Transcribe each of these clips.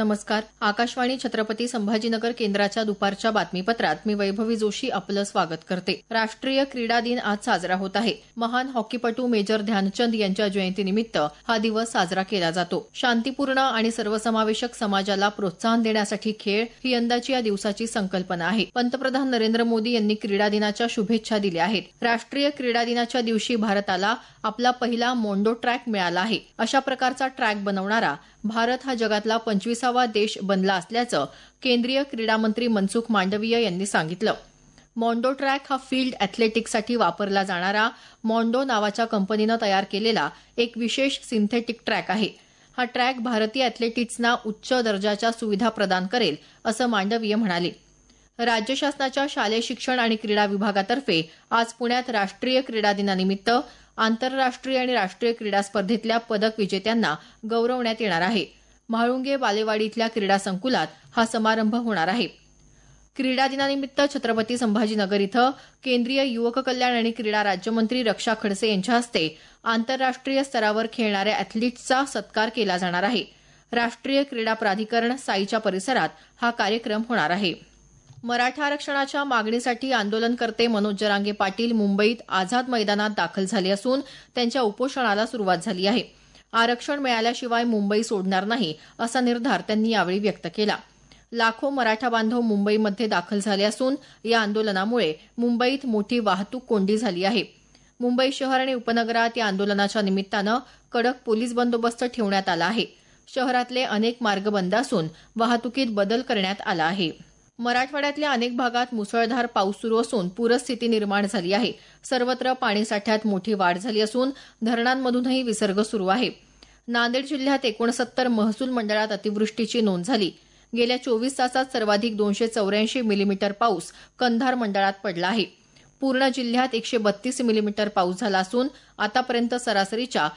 नमस्कार. आकाशवाणी छत्रपती संभाजीनगर केंद्राच्या दुपारच्या बातमीपत्रात मी वैभवी जोशी आपलं स्वागत करते. राष्ट्रीय क्रीडा दिन आज साजरा होत आहे. महान हॉकीपटू मेजर ध्यानचंद यांच्या जयंतीनिमित्त हा दिवस साजरा केला जातो. शांतीपूर्ण आणि सर्वसमावेशक समाजाला प्रोत्साहन देण्यासाठी खेळ ही यंदाची या दिवसाची संकल्पना आहे. पंतप्रधान नरेंद्र मोदी यांनी क्रीडा दिनाच्या शुभेच्छा दिल्या आहेत. राष्ट्रीय क्रीडा दिनाच्या दिवशी भारताला आपला पहिला मोंडो ट्रॅक मिळाला आहे. अशा प्रकारचा ट्रॅक बनवणारा भारत हा जगातला 25वा देश बनला असल्याचं केंद्रीय क्रीडा मंत्री मनसुख मांडवीय यांनी सांगितलं. मोंडो ट्रॅक हा फील्ड अॅथलेटिक्ससाठी वापरला जाणारा मोंडो नावाच्या कंपनीनं तयार केलेला एक विशेष सिंथेटिक ट्रॅक आहे. हा ट्रॅक भारतीय अॅथलेटिक्सना उच्च दर्जाच्या सुविधा प्रदान करेल असं मांडवीय म्हणाले. राज्य शासनाच्या शालेय शिक्षण आणि क्रीडा विभागातर्फे आज पुण्यात राष्ट्रीय क्रीडा दिनानिमित्त आंतरराष्ट्रीय आणि राष्ट्रीय क्रीडा स्पर्धेतल्या पदक विजेत्यांना गौरवण्यात येणार आहे. म्हाळुंगे बालेवाडी इथल्या क्रीडा संकुलात हा समारंभ होणार आहे. क्रीडा दिनानिमित्त छत्रपती संभाजीनगर इथं केंद्रीय युवक कल्याण आणि क्रीडा राज्यमंत्री रक्षा खडसे यांच्या हस्ते आंतरराष्ट्रीय स्तरावर खेळणाऱ्या अॅथलीट्सचा सत्कार केला जाणार आहे. राष्ट्रीय क्रीडा प्राधिकरण साईच्या परिसरात हा कार्यक्रम होणार आहे. मराठा आरक्षणाच्या मागणीसाठी आंदोलनकर्ते मनोज जरांगे पाटील मुंबईत आझाद मैदानात दाखल झाले असून त्यांच्या उपोषणाला सुरुवात झाली आहे. आरक्षण मिळाल्याशिवाय मुंबई सोडणार नाही असा निर्धार त्यांनी यावेळी व्यक्त केला. लाखो मराठा बांधव मुंबईमध्ये दाखल झाले असून या आंदोलनामुळे मुंबईत मोठी वाहतूक कोंडी झाली आहे. मुंबई शहर आणि उपनगरात या आंदोलनाच्या निमित्तानं कडक पोलीस बंदोबस्त ठेवण्यात आला आहे. शहरातले अनेक मार्ग बंद असून वाहतुकीत बदल करण्यात आला आहे. मराठवाड्यातल्या अनेक भागात मुसळधार पाऊस सुरू असून पूरस्थिती निर्माण झाली आहे. सर्वत्र पाणीसाठ्यात मोठी वाढ झाली असून धरणांमधूनही विसर्ग सुरू आहे. नांदेड जिल्ह्यात 69 महसूल मंडळात अतिवृष्टीची नोंद झाली. गेल्या 24 तासात सर्वाधिक 284 मिलीमीटर पाऊस कंधार मंडळात पडला आहे. पूर्ण जिल्ह्यात 132 मिलीमीटर पाऊस झाला असून आतापर्यंत सरासरीच्या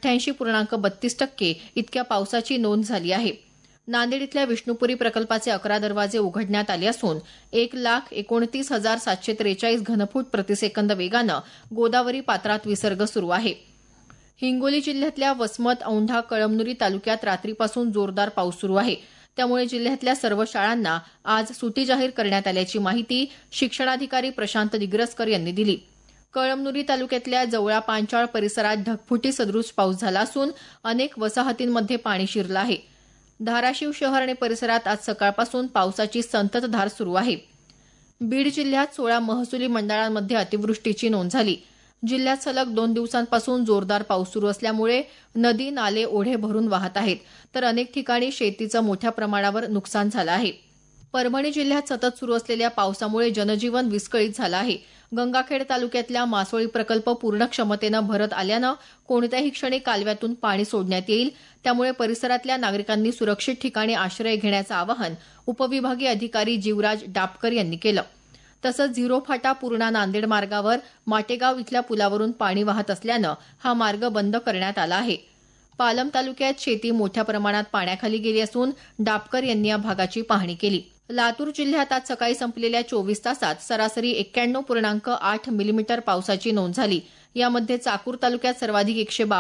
88.32% इतक्या पावसाची नोंद झाली आहे. नांदेड इथल्या विष्णुपुरी प्रकल्पाचे 11 दरवाजे उघडण्यात आले असून 1,29,743 घनफूट प्रतिसेकंद वेगानं गोदावरी पात्रात विसर्ग सुरू आहे. हिंगोली जिल्ह्यातल्या वसमत, औंढा, कळमनुरी तालुक्यात रात्रीपासून जोरदार पाऊस सुरू आहे. त्यामुळे जिल्ह्यातल्या सर्व शाळांना आज सुटी जाहीर करण्यात आल्याची माहिती शिक्षणाधिकारी प्रशांत दिग्रसकर यांनी दिली. कळमनुरी तालुक्यातल्या जवळा पांचाळ परिसरात ढगफुटी सदृश पाऊस झाला असून अनेक वसाहतींमध्ये पाणी शिरलं आहे. धाराशिव शहर आणि परिसरात आज सकाळपासून पावसाची संततधार सुरू आहे. बीड जिल्ह्यात 16 महसुली मंडळांमध्ये अतिवृष्टीची नोंद झाली. जिल्ह्यात सलग 2 दिवसांपासून जोरदार पाऊस सुरू असल्यामुळे नदी नाले ओढे भरून वाहत आहेत, तर अनेक ठिकाणी शेतीचं मोठ्या प्रमाणावर नुकसान झालं आहे. परभणी जिल्ह्यात सतत सुरू असलेल्या पावसामुळे जनजीवन विस्कळीत झालं आहे. गंगाखेड तालुक्यातल्या मासोळी प्रकल्प पूर्ण क्षमतेनं भरत आल्यानं कोणत्याही क्षणी कालव्यातून पाणी सोडण्यात येईल. त्यामुळे परिसरातल्या नागरिकांनी सुरक्षित ठिकाणी आश्रय घेण्याचं आवाहन उपविभागीय अधिकारी जीवराज डापकर यांनी केलं. तसंच झिरो फाटा पूर्णा नांदेड मार्गावर माटेगाव इथल्या पुलावरून पाणी वाहत असल्यानं हा मार्ग बंद करण्यात आला आहे. पालम तालुक्यात शेती मोठ्या प्रमाणात पाण्याखाली गेली असून डापकर यांनी या भागाची पाहणी केली. लातूर जिल्ह्यात आज सकाळी संपलेल्या 24 तासात सरासरी 91.8 मिलीमीटर पावसाची नोंद झाली. यामध्ये चाकूर तालुक्यात सर्वाधिक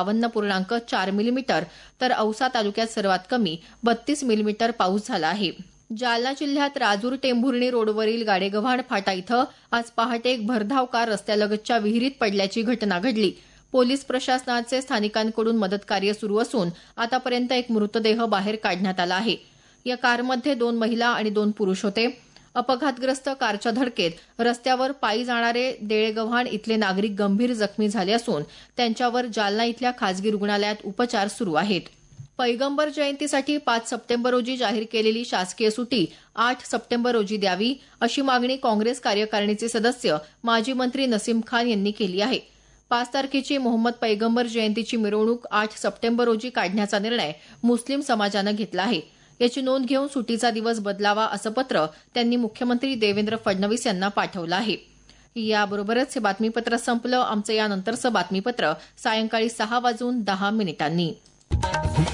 152.4 मिलीमीटर तर औसा तालुक्यात सर्वात कमी 32 मिलीमीटर पाऊस झाला आहे. जालना जिल्ह्यात राजूर टेंभुर्णी रोडवरील गाडेगव्हाण फाटा इथं आज पहाटे एक भरधाव कार रस्त्यालगतच्या विहिरीत पडल्याची घटना घडली. पोलीस प्रशासनाचे स्थानिकांकडून मदतकार्य सुरू असून आतापर्यंत एक मृतदेह बाहेर काढण्यात आला आहे. या कारमध्ये 2 महिला आणि 2 पुरुष होते. अपघातग्रस्त कारच्या धडकेत रस्त्यावर पायी जाणारे देळेगव्हाण इथले नागरिक गंभीर जखमी झाले असून त्यांच्यावर जालना इथल्या खासगी रुग्णालयात उपचार सुरू आहेत. पैगंबर जयंतीसाठी 5 सप्टेंबर रोजी जाहीर केलेली शासकीय सुटी 8 सप्टेंबर रोजी द्यावी अशी मागणी काँग्रेस कार्यकारिणीचे सदस्य माजी मंत्री नसीम खान यांनी केली आहे. 5 तारखेची मोहम्मद पैगंबर जयंतीची मिरवणूक 8 सप्टेंबर रोजी काढण्याचा निर्णय मुस्लिम समाजानं घेतला आहे. याची नोंद घेऊन सुटीचा दिवस बदलावा असं पत्र त्यांनी मुख्यमंत्री देवेंद्र फडणवीस यांना पाठवलं आहे. याबरोबरच हे बातमीपत्र संपलं. आमचं यानंतरचं बातमीपत्र सायंकाळी 6:10 वाजून 10 मिनिटांनी.